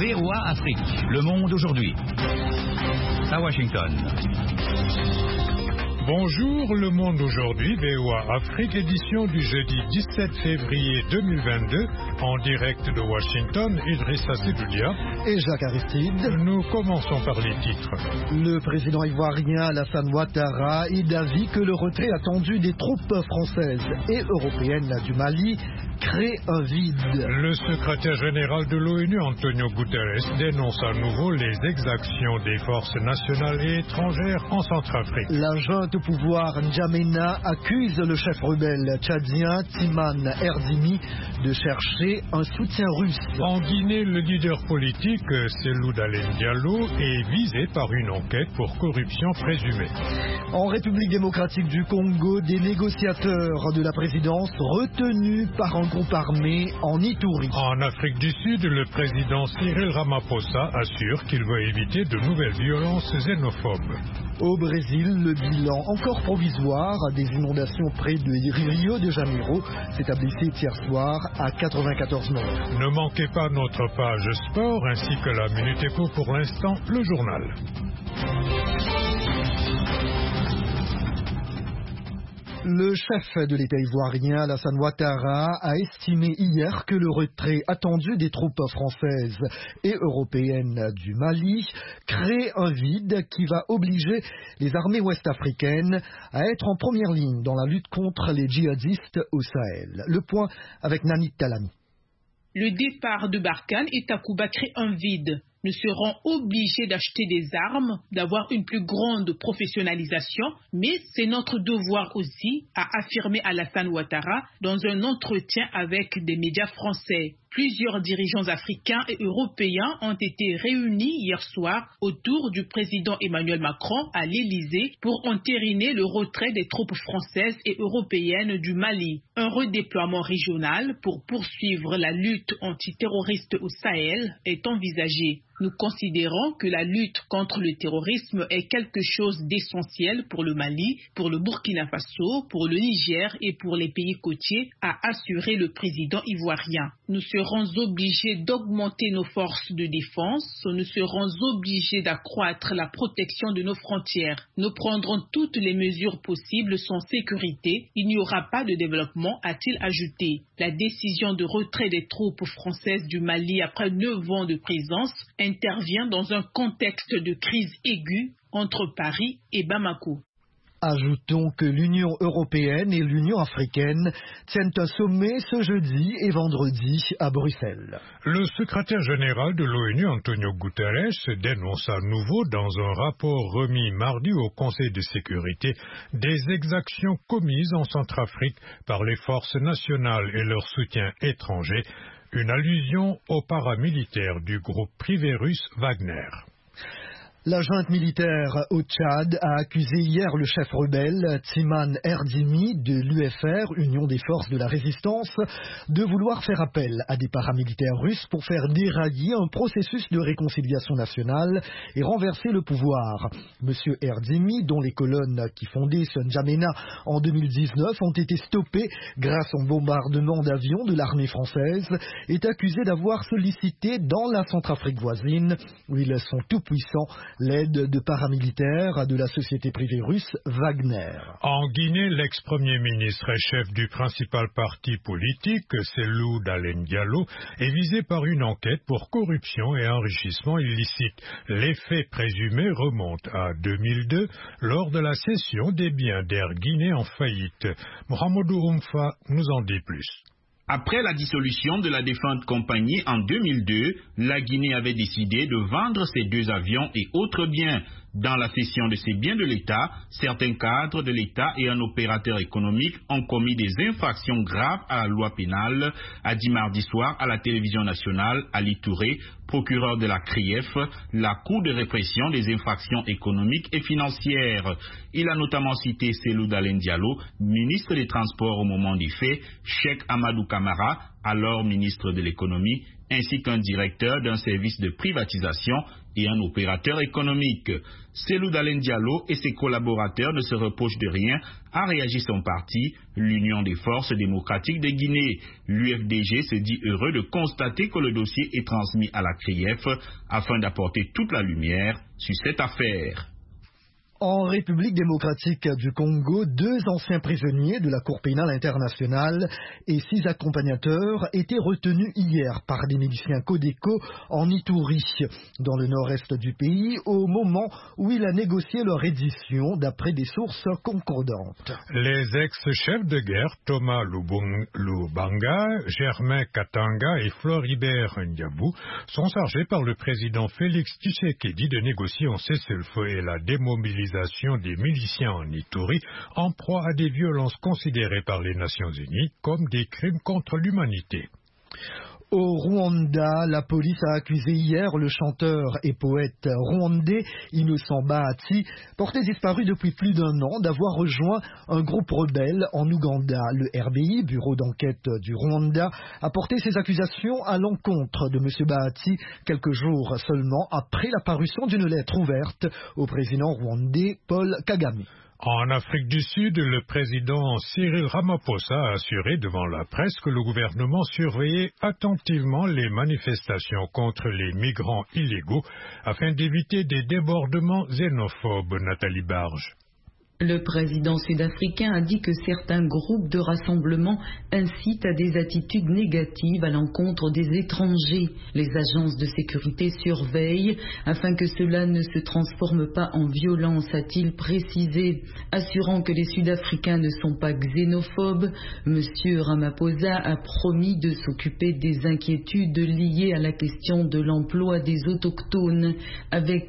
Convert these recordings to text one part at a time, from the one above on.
VOA Afrique, le monde aujourd'hui. À Washington. Bonjour, le monde aujourd'hui, VOA Afrique, édition du jeudi 17 février 2022, en direct de Washington, Idrissa Sedoudia et Jacques Aristide. Nous commençons par les titres. Le président ivoirien Alassane Ouattara est d'avis que le retrait attendu des troupes françaises et européennes du Mali crée un vide. Le secrétaire général de l'ONU, Antonio Guterres, dénonce à nouveau les exactions des forces nationales et étrangères en Centrafrique. La junte au pouvoir N'Djamena accuse le chef rebelle tchadien Timan Erdimi de chercher un soutien russe. En Guinée, le leader politique Cellou Dalein Diallo est visé par une enquête pour corruption présumée. En République démocratique du Congo, des négociateurs de la présidence retenus par un groupe armé en Ituri. En Afrique du Sud, le président Cyril Ramaphosa assure qu'il veut éviter de nouvelles violences xénophobes. Au Brésil, le bilan encore provisoire des inondations près de Rio de Janeiro s'est abaissé hier soir à 94 morts. Ne manquez pas notre page sport ainsi que la Minute Éco, pour l'instant, le journal. Le chef de l'État ivoirien, Alassane Ouattara, a estimé hier que le retrait attendu des troupes françaises et européennes du Mali crée un vide qui va obliger les armées ouest-africaines à être en première ligne dans la lutte contre les djihadistes au Sahel. Le point avec Nani Talani. Le départ de Barkhane et Takuba crée un vide. Nous serons obligés d'acheter des armes, d'avoir une plus grande professionnalisation, mais c'est notre devoir aussi, a affirmé Alassane Ouattara dans un entretien avec des médias français. Plusieurs dirigeants africains et européens ont été réunis hier soir autour du président Emmanuel Macron à l'Élysée pour entériner le retrait des troupes françaises et européennes du Mali. Un redéploiement régional pour poursuivre la lutte antiterroriste au Sahel est envisagé. Nous considérons que la lutte contre le terrorisme est quelque chose d'essentiel pour le Mali, pour le Burkina Faso, pour le Niger et pour les pays côtiers, a assuré le président ivoirien. Nous serons obligés d'augmenter nos forces de défense, nous serons obligés d'accroître la protection de nos frontières. Nous prendrons toutes les mesures possibles sans sécurité. Il n'y aura pas de développement, a-t-il ajouté. La décision de retrait des troupes françaises du Mali après 9 ans de présence intervient dans un contexte de crise aiguë entre Paris et Bamako. Ajoutons que l'Union européenne et l'Union africaine tiennent un sommet ce jeudi et vendredi à Bruxelles. Le secrétaire général de l'ONU, Antonio Guterres, dénonce à nouveau dans un rapport remis mardi au Conseil de sécurité des exactions commises en Centrafrique par les forces nationales et leur soutien étranger, une allusion aux paramilitaires du groupe privé russe Wagner. La junte militaire au Tchad a accusé hier le chef rebelle Timan Erdimi de l'UFR, Union des forces de la résistance, de vouloir faire appel à des paramilitaires russes pour faire dérailler un processus de réconciliation nationale et renverser le pouvoir. Monsieur Erdimi, dont les colonnes qui fondaient N'Djamena en 2019 ont été stoppées grâce au bombardement d'avions de l'armée française, est accusé d'avoir sollicité dans la Centrafrique voisine, où ils sont tout puissants, l'aide de paramilitaires de la société privée russe Wagner. En Guinée, l'ex-premier ministre et chef du principal parti politique, Cellou Dalein Diallo, est visé par une enquête pour corruption et enrichissement illicite. Les faits présumés remontent à 2002, lors de la cession des biens d'Air Guinée en faillite. Mohamedou Oumfa nous en dit plus. Après la dissolution de la défunte compagnie en 2002, la Guinée avait décidé de vendre ses 2 avions et autres biens. Dans la cession de ces biens de l'État, certains cadres de l'État et un opérateur économique ont commis des infractions graves à la loi pénale, a dit mardi soir à la télévision nationale Ali Touré, procureur de la CRIEF, la Cour de répression des infractions économiques et financières. Il a notamment cité Cellou Dalein Diallo, ministre des Transports au moment des faits, Cheikh Amadou Camara, alors ministre de l'économie, ainsi qu'un directeur d'un service de privatisation et un opérateur économique. Cellou Dalein Diallo et ses collaborateurs ne se reprochent de rien, a réagi son parti, l'Union des forces démocratiques de Guinée. L'UFDG se dit heureux de constater que le dossier est transmis à la CRIEF afin d'apporter toute la lumière sur cette affaire. En République démocratique du Congo, 2 anciens prisonniers de la Cour pénale internationale et 6 accompagnateurs étaient retenus hier par des miliciens Codeco en Ituri, dans le nord-est du pays, au moment où il a négocié leur édition d'après des sources concordantes. Les ex-chefs de guerre Thomas Lubanga, Germain Katanga et Floribert Ndiabou sont chargés par le président Félix Tshisekedi de négocier un cessez-le-feu et la démobilisation des miliciens en Ituri en proie à des violences considérées par les Nations Unies comme des crimes contre l'humanité. Au Rwanda, la police a accusé hier le chanteur et poète rwandais Innocent Bahati, porté disparu depuis plus d'1 an, d'avoir rejoint un groupe rebelle en Ouganda. Le RBI, Bureau d'enquête du Rwanda, a porté ses accusations à l'encontre de M. Bahati quelques jours seulement après la parution d'une lettre ouverte au président rwandais Paul Kagame. En Afrique du Sud, le président Cyril Ramaphosa a assuré devant la presse que le gouvernement surveillait attentivement les manifestations contre les migrants illégaux afin d'éviter des débordements xénophobes. Nathalie Barge. Le président sud-africain a dit que certains groupes de rassemblement incitent à des attitudes négatives à l'encontre des étrangers. Les agences de sécurité surveillent afin que cela ne se transforme pas en violence, a-t-il précisé. Assurant que les Sud-Africains ne sont pas xénophobes, M. Ramaphosa a promis de s'occuper des inquiétudes liées à la question de l'emploi des autochtones. Avec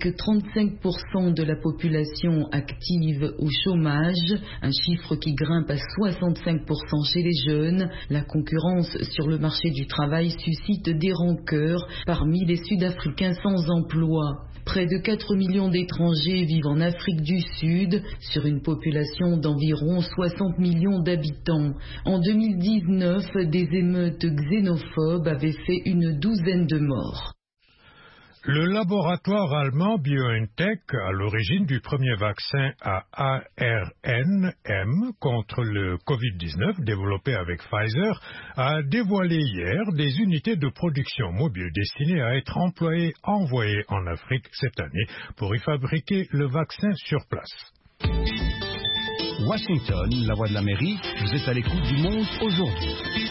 35% de la population active au chômage, un chiffre qui grimpe à 65% chez les jeunes, la concurrence sur le marché du travail suscite des rancœurs parmi les Sud-Africains sans emploi. Près de 4 millions d'étrangers vivent en Afrique du Sud, sur une population d'environ 60 millions d'habitants. En 2019, des émeutes xénophobes avaient fait une 12aine de morts. Le laboratoire allemand BioNTech, à l'origine du premier vaccin à ARNM contre le Covid-19 développé avec Pfizer, a dévoilé hier des unités de production mobile destinées à être envoyées en Afrique cette année pour y fabriquer le vaccin sur place. Washington, la voix de l'Amérique, vous êtes à l'écoute du Monde aujourd'hui.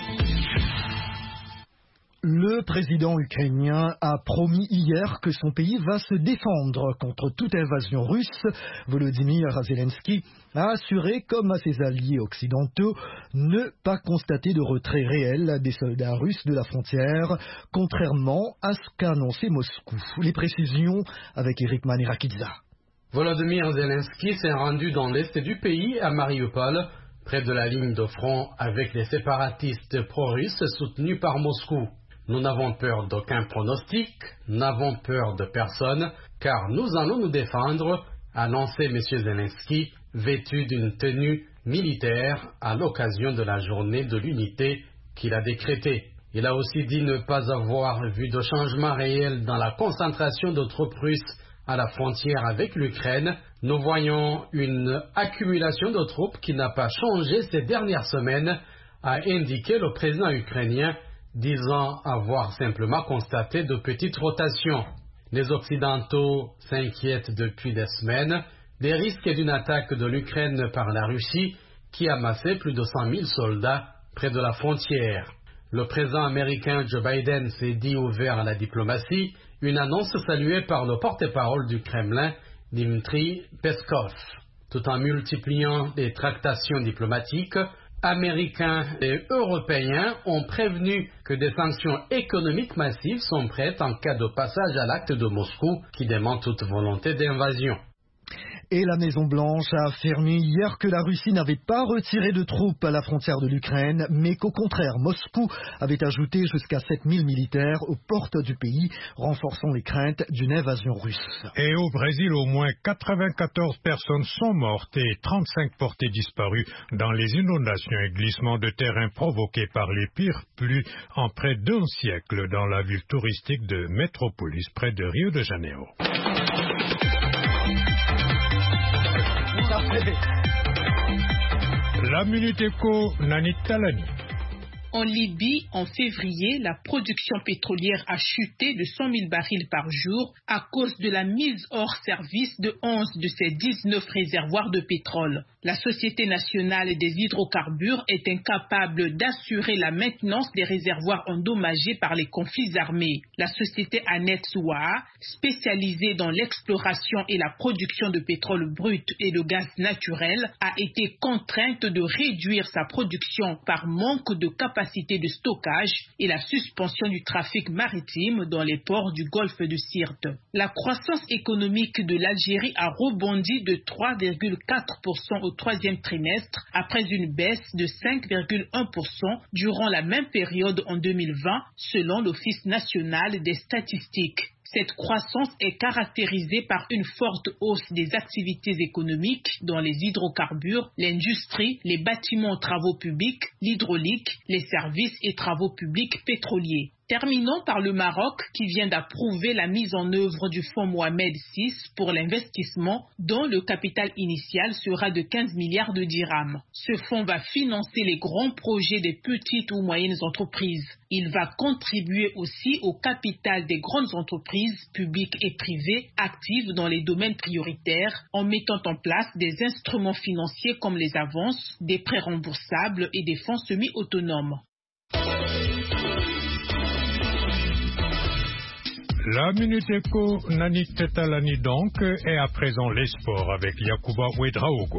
Le président ukrainien a promis hier que son pays va se défendre contre toute invasion russe. Volodymyr Zelensky a assuré, comme à ses alliés occidentaux, ne pas constater de retrait réel des soldats russes de la frontière, contrairement à ce qu'a annoncé Moscou. Les précisions avec Eric Manirakidza. Volodymyr Zelensky s'est rendu dans l'est du pays, à Mariupol, près de la ligne de front avec les séparatistes pro-russes soutenus par Moscou. Nous n'avons peur d'aucun pronostic, n'avons peur de personne, car nous allons nous défendre, a annoncé M. Zelensky, vêtu d'une tenue militaire à l'occasion de la journée de l'unité qu'il a décrétée. Il a aussi dit ne pas avoir vu de changement réel dans la concentration de troupes russes à la frontière avec l'Ukraine. Nous voyons une accumulation de troupes qui n'a pas changé ces dernières semaines, a indiqué le président ukrainien, disant avoir simplement constaté de petites rotations. Les Occidentaux s'inquiètent depuis des semaines des risques d'une attaque de l'Ukraine par la Russie qui a massé plus de 100 000 soldats près de la frontière. Le président américain Joe Biden s'est dit ouvert à la diplomatie, une annonce saluée par le porte-parole du Kremlin, Dmitry Peskov. Tout en multipliant les tractations diplomatiques, Américains et Européens ont prévenu que des sanctions économiques massives sont prêtes en cas de passage à l'acte de Moscou qui dément toute volonté d'invasion. Et la Maison-Blanche a affirmé hier que la Russie n'avait pas retiré de troupes à la frontière de l'Ukraine, mais qu'au contraire, Moscou avait ajouté jusqu'à 7000 militaires aux portes du pays, renforçant les craintes d'une invasion russe. Et au Brésil, au moins 94 personnes sont mortes et 35 portées disparues dans les inondations et glissements de terrain provoqués par les pires pluies en près d'un siècle dans la ville touristique de Métropolis, près de Rio de Janeiro. La Minute Éco, Nanit Talani. En Libye, en février, la production pétrolière a chuté de 100 000 barils par jour à cause de la mise hors service de 11 de ses 19 réservoirs de pétrole. La Société nationale des hydrocarbures est incapable d'assurer la maintenance des réservoirs endommagés par les conflits armés. La société Anetsuwa, spécialisée dans l'exploration et la production de pétrole brut et de gaz naturel, a été contrainte de réduire sa production par manque de capacité de stockage et la suspension du trafic maritime dans les ports du golfe de Sirte. La croissance économique de l'Algérie a rebondi de 3,4% au troisième trimestre après une baisse de 5,1% durant la même période en 2020 selon l'Office national des statistiques. Cette croissance est caractérisée par une forte hausse des activités économiques dans les hydrocarbures, l'industrie, les bâtiments travaux publics, l'hydraulique, les services et travaux publics pétroliers. Terminons par le Maroc qui vient d'approuver la mise en œuvre du fonds Mohamed VI pour l'investissement dont le capital initial sera de 15 milliards de dirhams. Ce fonds va financer les grands projets des petites ou moyennes entreprises. Il va contribuer aussi au capital des grandes entreprises publiques et privées actives dans les domaines prioritaires en mettant en place des instruments financiers comme les avances, des prêts remboursables et des fonds semi-autonomes. La Minute Éco, Nanit Talani donc, et à présent les sports avec Yacouba Ouedraogo.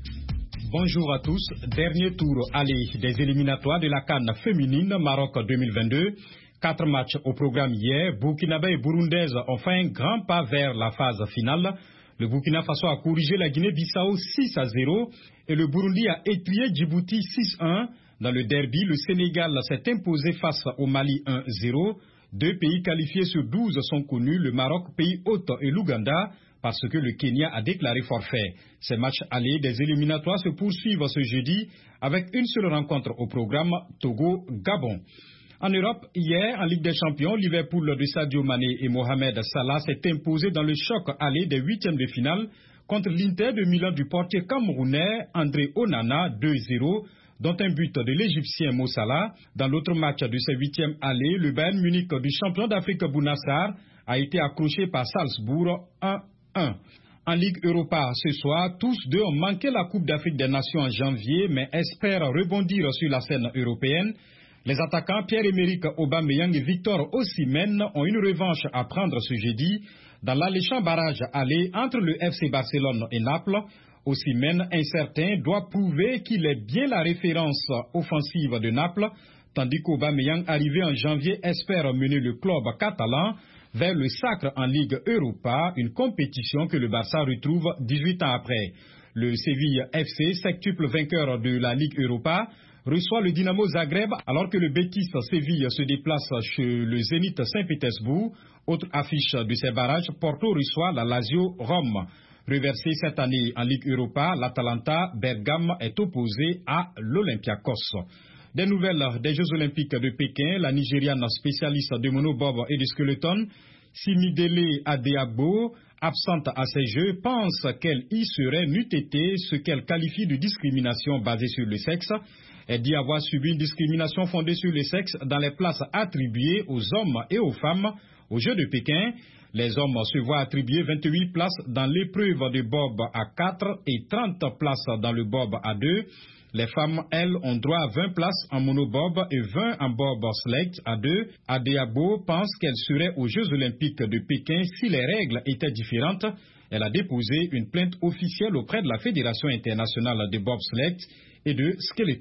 Bonjour à tous. Dernier tour aller des éliminatoires de la CAN féminine Maroc 2022. 4 matchs au programme hier. Burkinabé et Burundaise ont fait un grand pas vers la phase finale. Le Burkina Faso a corrigé la Guinée-Bissau 6-0 et le Burundi a étrié Djibouti 6-1. Dans le derby, le Sénégal s'est imposé face au Mali 1-0. 2 pays qualifiés sur 12 sont connus, le Maroc, pays hôte et l'Ouganda, parce que le Kenya a déclaré forfait. Ces matchs allés des éliminatoires se poursuivent ce jeudi avec une seule rencontre au programme, Togo-Gabon. En Europe, hier, en Ligue des Champions, Liverpool de Sadio Mané et Mohamed Salah s'est imposé dans le choc aller des huitièmes de finale contre l'Inter de Milan du portier camerounais André Onana 2-0. Dont un but de l'Égyptien Mo Salah. Dans l'autre match de ce huitième aller, le Bayern Munich du champion d'Afrique Bounassar a été accroché par Salzbourg 1-1. En Ligue Europa ce soir, tous deux ont manqué la Coupe d'Afrique des Nations en janvier, mais espèrent rebondir sur la scène européenne. Les attaquants Pierre-Emerick Aubameyang et Victor Osimhen ont une revanche à prendre ce jeudi dans l'alléchant barrage aller entre le FC Barcelone et Naples. Osimhen, incertain, doit prouver qu'il est bien la référence offensive de Naples, tandis qu'Aubameyang, arrivé en janvier, espère mener le club catalan vers le sacre en Ligue Europa, une compétition que le Barça retrouve 18 ans après. Le Séville FC, septuple vainqueur de la Ligue Europa, reçoit le Dynamo Zagreb alors que le Betis Séville se déplace chez le Zénith Saint-Pétersbourg. Autre affiche de ces barrages, Porto reçoit la Lazio Rome. Reversé cette année en Ligue Europa, l'Atalanta Bergame est opposé à l'Olympiakos. Des nouvelles des Jeux Olympiques de Pékin, la Nigériane spécialiste de monobob et de skeleton, Simidele Adeagbo, absente à ces Jeux, pense qu'elle y serait n'eût été ce qu'elle qualifie de discrimination basée sur le sexe. Elle dit avoir subi une discrimination fondée sur le sexe dans les places attribuées aux hommes et aux femmes aux Jeux de Pékin. Les hommes se voient attribuer 28 places dans l'épreuve de bob à 4 et 30 places dans le bob à 2. Les femmes, elles, ont droit à 20 places en monobob et 20 en bob select à 2. Adeagbo pense qu'elle serait aux Jeux Olympiques de Pékin si les règles étaient différentes. Elle a déposé une plainte officielle auprès de la Fédération internationale de bobsleigh et de skeleton.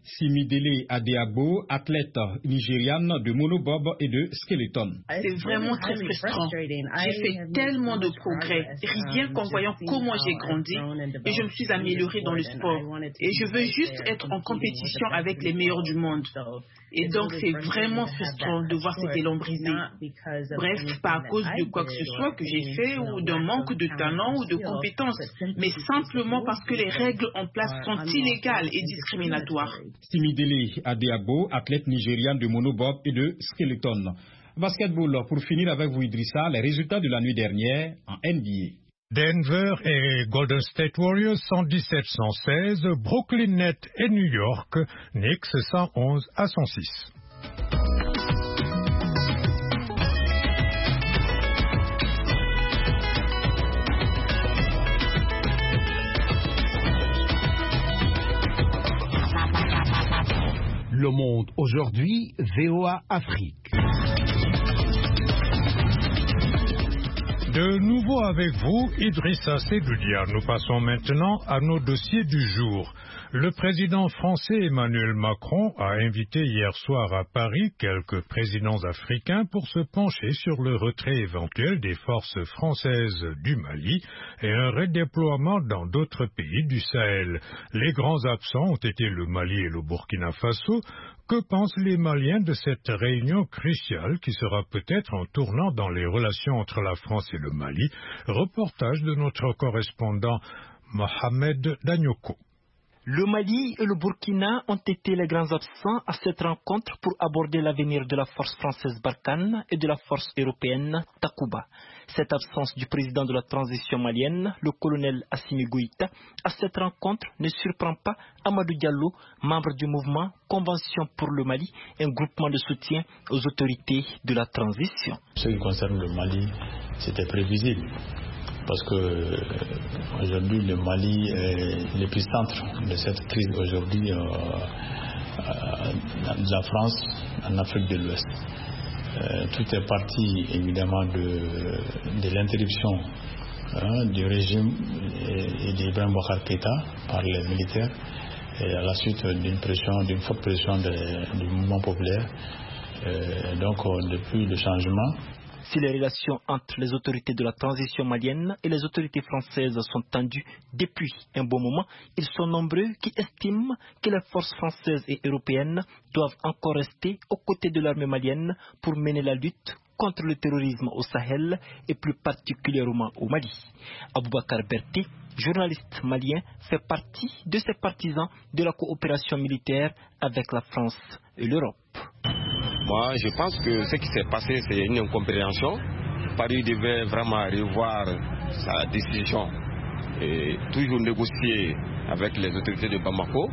Simidele Adeagbo, athlète nigériane de monobob et de skeleton. C'est vraiment très frustrant. J'ai fait tellement de progrès, rien qu'en voyant comment j'ai grandi, et je me suis améliorée dans le sport. Et je veux juste être en compétition avec les meilleurs du monde. Et donc c'est vraiment frustrant de voir cet élan brisé. Bref, pas à cause de quoi que ce soit que j'ai fait ou d'un manque de talent ou de compétences, mais simplement parce que les règles en place sont illégales et discriminatoires. Simidele Adeagbo, athlète nigériane de monobob et de skeleton. Basketball, pour finir avec vous Idrissa, les résultats de la nuit dernière en NBA. Denver et Golden State Warriors 117-116, Brooklyn Nets et New York, Knicks 111-106. Le Monde aujourd'hui, VOA Afrique. De nouveau avec vous, Idrissa Sedoudia. Nous passons maintenant à nos dossiers du jour. Le président français Emmanuel Macron a invité hier soir à Paris quelques présidents africains pour se pencher sur le retrait éventuel des forces françaises du Mali et un redéploiement dans d'autres pays du Sahel. Les grands absents ont été le Mali et le Burkina Faso. Que pensent les Maliens de cette réunion cruciale qui sera peut-être un tournant dans les relations entre la France et le Mali? Reportage de notre correspondant Mohamed Danyoko. Le Mali et le Burkina ont été les grands absents à cette rencontre pour aborder l'avenir de la force française Barkhane et de la force européenne Takuba. Cette absence du président de la transition malienne, le colonel Assimi Goïta, à cette rencontre ne surprend pas Amadou Diallo, membre du mouvement Convention pour le Mali, un groupement de soutien aux autorités de la transition. Ce qui concerne le Mali, c'était prévisible. Parce que aujourd'hui le Mali est l'épicentre de cette crise aujourd'hui de la France en Afrique de l'Ouest. Tout est parti évidemment de l'interruption du régime et d'Ibrahim Boubacar Keïta par les militaires et à la suite d'une forte pression du mouvement populaire. Donc depuis le changement. Si les relations entre les autorités de la transition malienne et les autorités françaises sont tendues depuis un bon moment, ils sont nombreux qui estiment que les forces françaises et européennes doivent encore rester aux côtés de l'armée malienne pour mener la lutte contre le terrorisme au Sahel et plus particulièrement au Mali. Aboubacar Berté, journaliste malien, fait partie de ces partisans de la coopération militaire avec la France et l'Europe. Moi, je pense que ce qui s'est passé, c'est une incompréhension. Paris devait vraiment revoir sa décision et toujours négocier avec les autorités de Bamako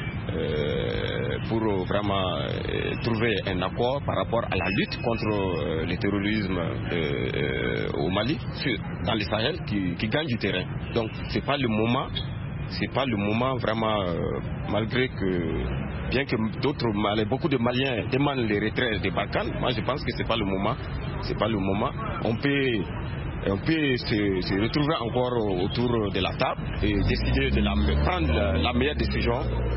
pour vraiment trouver un accord par rapport à la lutte contre le terrorisme au Mali, dans le Sahel, qui gagne du terrain. Donc, c'est pas le moment vraiment, malgré que bien que beaucoup de Maliens demandent les retraits des Balkans, moi je pense que c'est pas le moment. On peut se retrouver encore autour de la table et décider de prendre la meilleure décision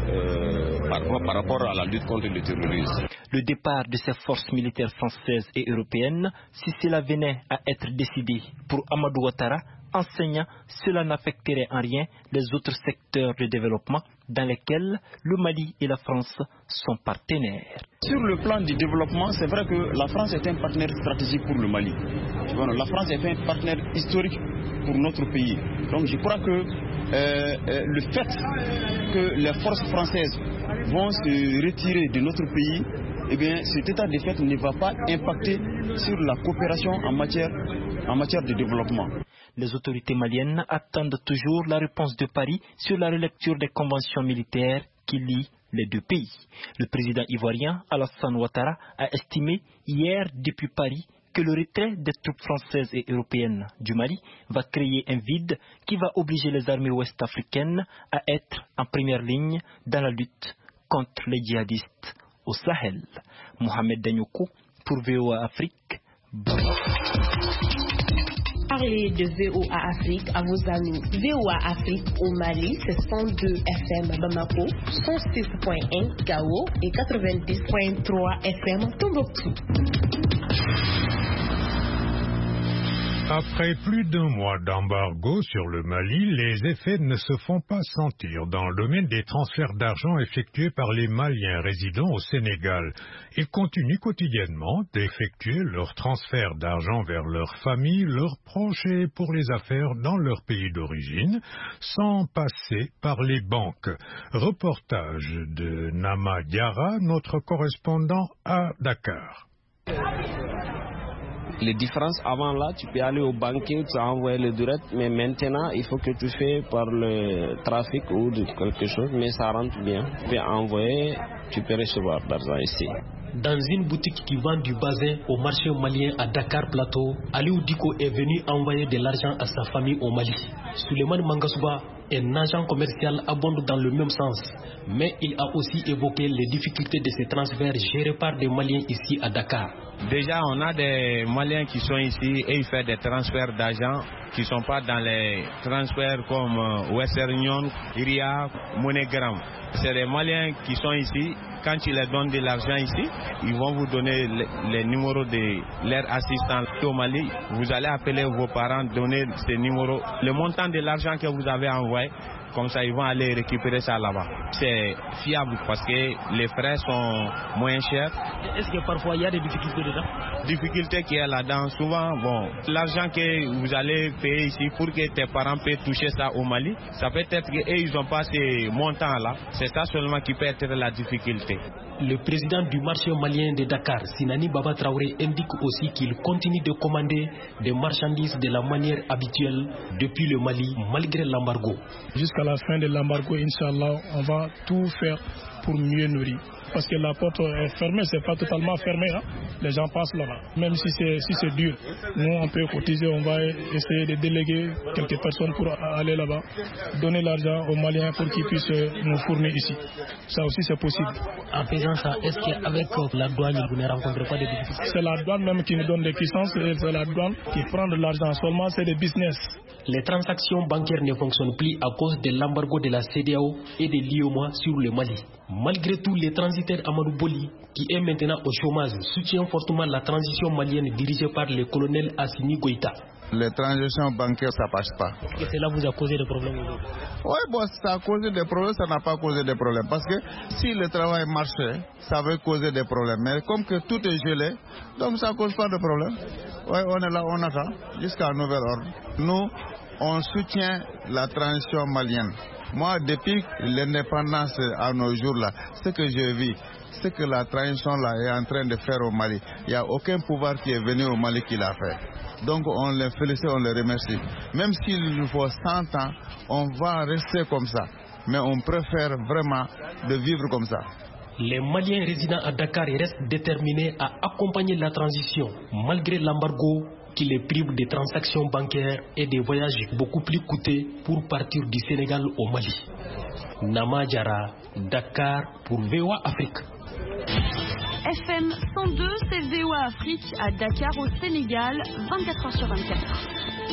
par rapport à la lutte contre le terrorisme. Le départ de ces forces militaires françaises et européennes, si cela venait à être décidé pour Amadou Ouattara, enseignant, cela n'affecterait en rien les autres secteurs de développement dans lesquels le Mali et la France sont partenaires. Sur le plan du développement, c'est vrai que la France est un partenaire stratégique pour le Mali. La France est un partenaire historique pour notre pays. Donc je crois que le fait que les forces françaises vont se retirer de notre pays, eh bien, cet état de fait ne va pas impacter sur la coopération en matière de développement. Les autorités maliennes attendent toujours la réponse de Paris sur la relecture des conventions militaires qui lient les deux pays. Le président ivoirien Alassane Ouattara a estimé hier depuis Paris que le retrait des troupes françaises et européennes du Mali va créer un vide qui va obliger les armées ouest-africaines à être en première ligne dans la lutte contre les djihadistes au Sahel. Mohamed Danyoko pour VOA Afrique. parler de VOA Afrique à vos amis. VOA Afrique au Mali, c'est 102 FM Bamako, 106.1 Gao et 90.3 FM Tombouctou. Après plus d'un mois d'embargo sur le Mali, les effets ne se font pas sentir dans le domaine des transferts d'argent effectués par les Maliens résidant au Sénégal. Ils continuent quotidiennement d'effectuer leurs transferts d'argent vers leurs familles, leurs proches et pour les affaires dans leur pays d'origine, sans passer par les banques. Reportage de Nama Diarra, notre correspondant à Dakar. Les différences avant là, tu peux aller au banquier, tu as envoyé le direct, mais maintenant il faut que tu fais par le trafic ou de quelque chose, mais ça rentre bien. Tu peux envoyer, tu peux recevoir l'argent ici. Dans une boutique qui vend du bazin au marché malien à Dakar Plateau, Aliou Diko est venu envoyer de l'argent à sa famille au Mali. Suleiman Mangasouba, un agent commercial, abonde dans le même sens, mais il a aussi évoqué les difficultés de ces transferts gérés par des Maliens ici à Dakar. Déjà, on a des Maliens qui sont ici et ils font des transferts d'argent qui ne sont pas dans les transferts comme Western Union, Iria, MoneyGram. C'est les Maliens qui sont ici. Quand tu leur donnes de l'argent ici, ils vont vous donner les numéros de leurs assistants au Mali. Vous allez appeler vos parents, donner ces numéros, le montant de l'argent que vous avez envoyé. Comme ça, ils vont aller récupérer ça là-bas. C'est fiable parce que les frais sont moins chers. Est-ce que parfois il y a des difficultés dedans? Difficultés qu'il y a là-dedans, souvent, bon, l'argent que vous allez payer ici pour que tes parents puissent toucher ça au Mali, ça peut être qu'eux, ils n'ont pas ces montants-là. C'est ça seulement qui peut être la difficulté. Le président du marché malien de Dakar, Sinani Baba Traoré, indique aussi qu'il continue de commander des marchandises de la manière habituelle depuis le Mali, malgré l'embargo. Jusqu'à la fin de l'embargo, Inch'Allah, on va tout faire pour mieux nourrir. Parce que la porte est fermée, c'est pas totalement fermé, hein? Les gens passent là-bas. Même si c'est dur, nous on peut cotiser, on va essayer de déléguer quelques personnes pour aller là-bas, donner l'argent aux Maliens pour qu'ils puissent nous fournir ici. Ça aussi c'est possible. En faisant ça, est-ce qu'avec la douane, vous ne rencontrez pas de difficultés? C'est la douane même qui nous donne des licences et c'est la douane qui prend de l'argent. Seulement c'est des business. Les transactions bancaires ne fonctionnent plus à cause de l'embargo de la CEDEAO et de l'IOMA sur le Mali. Malgré tout, les transitaires Amadou Boli, qui est maintenant au chômage, soutient fortement la transition malienne dirigée par le colonel Assimi Goïta. Les transactions bancaires, ça ne passe pas. Est-ce que cela vous a causé des problèmes? Oui, bon, ça a causé des problèmes, ça n'a pas causé des problèmes. Parce que si le travail marchait, ça avait causé des problèmes. Mais comme que tout est gelé, donc ça ne cause pas de problème. Oui, on est là, on attend, jusqu'à nouvel ordre. Nous, on soutient la transition malienne. Moi, depuis l'indépendance à nos jours là, ce que je vis, ce que la transition là est en train de faire au Mali, il n'y a aucun pouvoir qui est venu au Mali qui l'a fait. Donc on les félicite, on les remercie. Même s'il nous faut 100 ans, on va rester comme ça. Mais on préfère vraiment de vivre comme ça. Les Maliens résidant à Dakar restent déterminés à accompagner la transition, malgré l'embargo qui les prive des transactions bancaires et des voyages beaucoup plus coûteux pour partir du Sénégal au Mali. Nama Diarra, Dakar pour VOA Afrique. FM 102, c'est VOA Afrique à Dakar au Sénégal, 24h sur 24.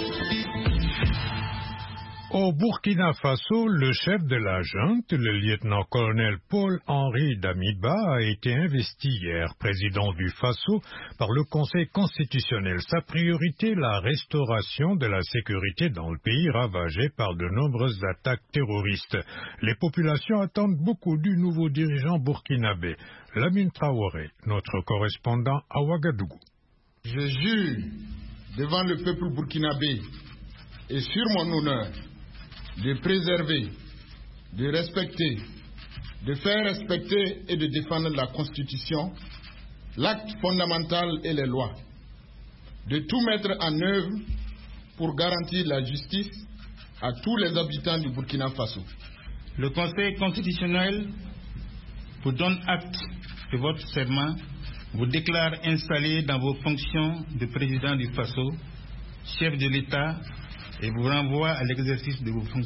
Au Burkina Faso, le chef de la junte, le lieutenant-colonel Paul-Henri Damiba, a été investi hier président du Faso par le Conseil constitutionnel. Sa priorité, la restauration de la sécurité dans le pays ravagé par de nombreuses attaques terroristes. Les populations attendent beaucoup du nouveau dirigeant burkinabé. Lamine Traoré, notre correspondant à Ouagadougou. Je jure devant le peuple burkinabé et sur mon honneur de préserver, de respecter, de faire respecter et de défendre la Constitution, l'acte fondamental et les lois, de tout mettre en œuvre pour garantir la justice à tous les habitants du Burkina Faso. Le Conseil constitutionnel vous donne acte de votre serment, vous déclare installé dans vos fonctions de président du Faso, chef de l'État, et vous renvoie à l'exercice de vos fonctions.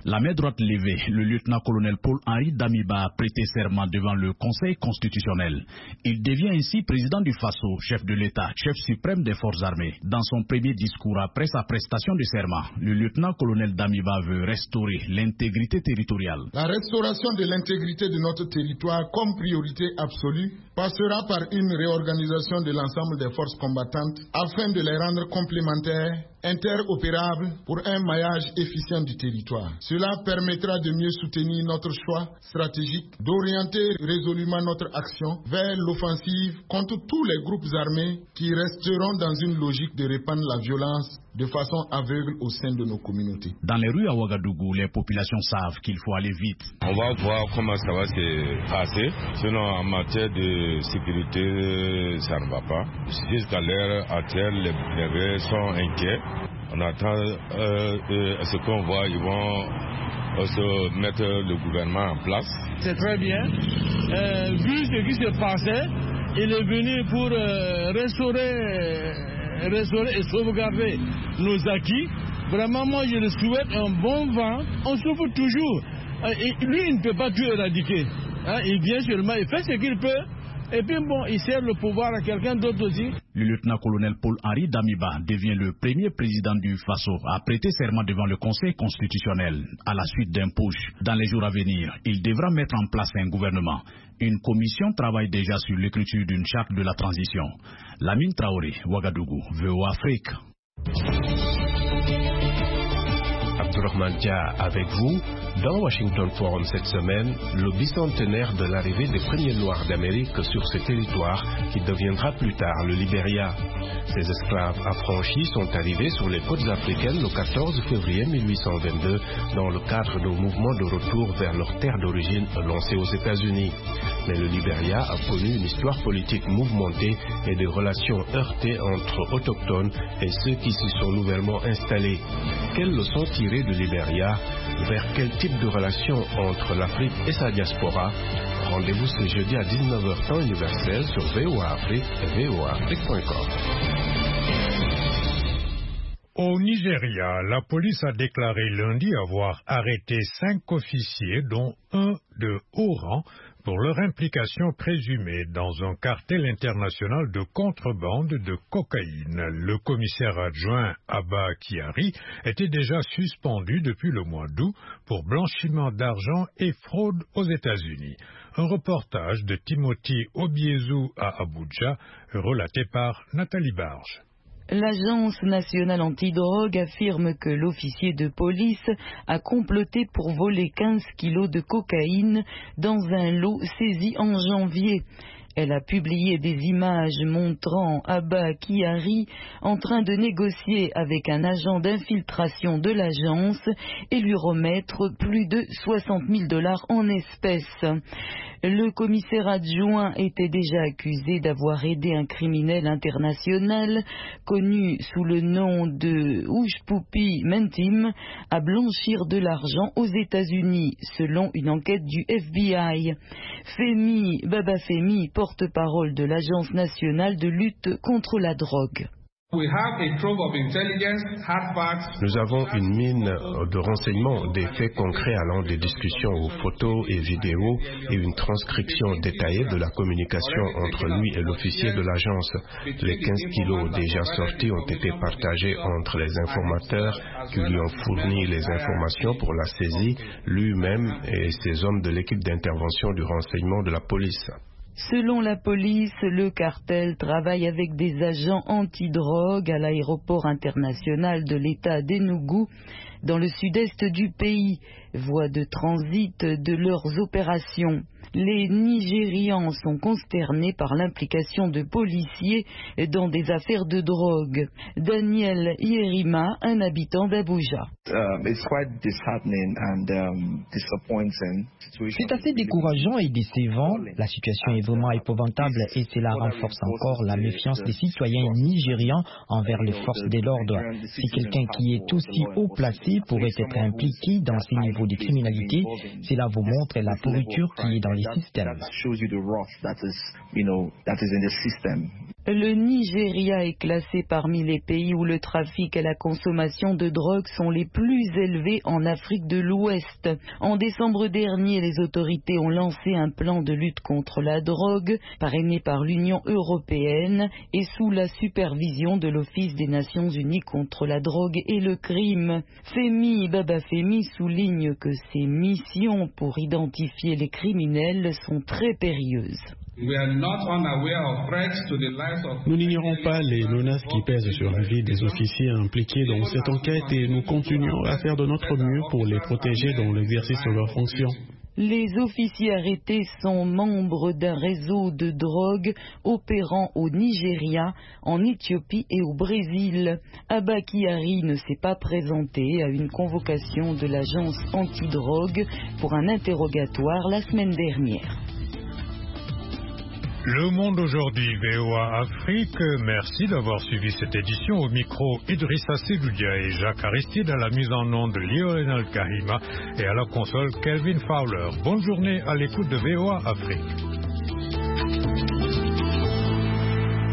La main droite levée, le lieutenant-colonel Paul-Henri Damiba a prêté serment devant le Conseil constitutionnel. Il devient ainsi président du Faso, chef de l'État, chef suprême des forces armées. Dans son premier discours après sa prestation de serment, le lieutenant-colonel Damiba veut restaurer l'intégrité territoriale. La restauration de l'intégrité de notre territoire comme priorité absolue passera par une réorganisation de l'ensemble des forces combattantes afin de les rendre complémentaires, interopérables pour un maillage efficient du territoire. Cela permettra de mieux soutenir notre choix stratégique, d'orienter résolument notre action vers l'offensive contre tous les groupes armés qui resteront dans une logique de répandre la violence de façon aveugle au sein de nos communautés. Dans les rues à Ouagadougou, les populations savent qu'il faut aller vite. On va voir comment ça va se passer. Sinon, en matière de sécurité, ça ne va pas. Jusqu'à l'heure actuelle, les réveils sont inquiets. On attend ce qu'on voit, ils vont se mettre le gouvernement en place. C'est très bien. Vu ce qui se passait, il est venu pour restaurer et sauvegarder nos acquis. Vraiment, moi, je le souhaite un bon vent. On souffre toujours. Et lui, il ne peut pas tout éradiquer. Il vient seulement, il fait ce qu'il peut. Et puis bon, il sert le pouvoir à quelqu'un d'autre aussi. Le lieutenant-colonel Paul-Henri Damiba devient le premier président du Faso à prêter serment devant le Conseil constitutionnel à la suite d'un putsch. Dans les jours à venir, il devra mettre en place un gouvernement. Une commission travaille déjà sur l'écriture d'une charte de la transition. Lamine Traoré, Ouagadougou, VOA Afrique. Abdourahmane Dia avec vous. Dans Washington Forum cette semaine, le bicentenaire de l'arrivée des premiers Noirs d'Amérique sur ce territoire qui deviendra plus tard le Libéria. Ces esclaves affranchis sont arrivés sur les côtes africaines le 14 février 1822 dans le cadre d'un mouvement de retour vers leur terre d'origine lancé aux États-Unis. Mais le Libéria a connu une histoire politique mouvementée et des relations heurtées entre autochtones et ceux qui s'y sont nouvellement installés. Quelles leçons tirer du Libéria? Vers quel type de relation entre l'Afrique et sa diaspora? Rendez-vous ce jeudi à 19h temps universel sur VOA Afrique et voaafrique.com. Au Nigeria, la police a déclaré lundi avoir arrêté 5 officiers, dont un de haut rang, pour leur implication présumée dans un cartel international de contrebande de cocaïne. Le commissaire adjoint Abba Kyari était déjà suspendu depuis le mois d'août pour blanchiment d'argent et fraude aux États-Unis. Un reportage de Timothy Obiezu à Abuja, relaté par Nathalie Barge. L'Agence nationale antidrogue affirme que l'officier de police a comploté pour voler 15 kilos de cocaïne dans un lot saisi en janvier. Elle a publié des images montrant Abba Kyari en train de négocier avec un agent d'infiltration de l'agence et lui remettre plus de $60,000 en espèces. Le commissaire adjoint était déjà accusé d'avoir aidé un criminel international connu sous le nom de Oujpoupi Mentim à blanchir de l'argent aux États-Unis, selon une enquête du FBI. Femi Babafemi, porte-parole de l'Agence nationale de lutte contre la drogue. Nous avons une mine de renseignements, des faits concrets allant des discussions aux photos et vidéos et une transcription détaillée de la communication entre lui et l'officier de l'agence. Les 15 kilos déjà sortis ont été partagés entre les informateurs qui lui ont fourni les informations pour la saisie, lui-même et ses hommes de l'équipe d'intervention du renseignement de la police. Selon la police, le cartel travaille avec des agents antidrogue à l'aéroport international de l'État d'Enugu, dans le sud-est du pays, voie de transit de leurs opérations. Les Nigérians sont consternés par l'implication de policiers dans des affaires de drogue. Daniel Yerima, un habitant d'Abuja. C'est assez décourageant et décevant. La situation est vraiment épouvantable et cela renforce encore la méfiance des citoyens nigérians envers les forces de l'ordre. Si quelqu'un qui est aussi haut placé pourrait être impliqué dans ces niveaux de criminalité, cela vous montre la pourriture qui est dans les systèmes. Le Nigeria est classé parmi les pays où le trafic et la consommation de drogue sont les plus élevés en Afrique de l'Ouest. En décembre dernier, les autorités ont lancé un plan de lutte contre la drogue, parrainé par l'Union européenne et sous la supervision de l'Office des Nations Unies contre la drogue et le crime. Femi Babafemi souligne que ces missions pour identifier les criminels sont très périlleuses. Nous n'ignorons pas les menaces qui pèsent sur la vie des officiers impliqués dans cette enquête et nous continuons à faire de notre mieux pour les protéger dans l'exercice de leurs fonctions. Les officiers arrêtés sont membres d'un réseau de drogue opérant au Nigeria, en Éthiopie et au Brésil. Abba Kyari ne s'est pas présenté à une convocation de l'agence antidrogue pour un interrogatoire la semaine dernière. Le Monde aujourd'hui, VOA Afrique. Merci d'avoir suivi cette édition. Au micro, Idrissa Seloudia et Jacques Aristide, à la mise en onde Lionel Kahima et à la console Kelvin Fowler. Bonne journée à l'écoute de VOA Afrique.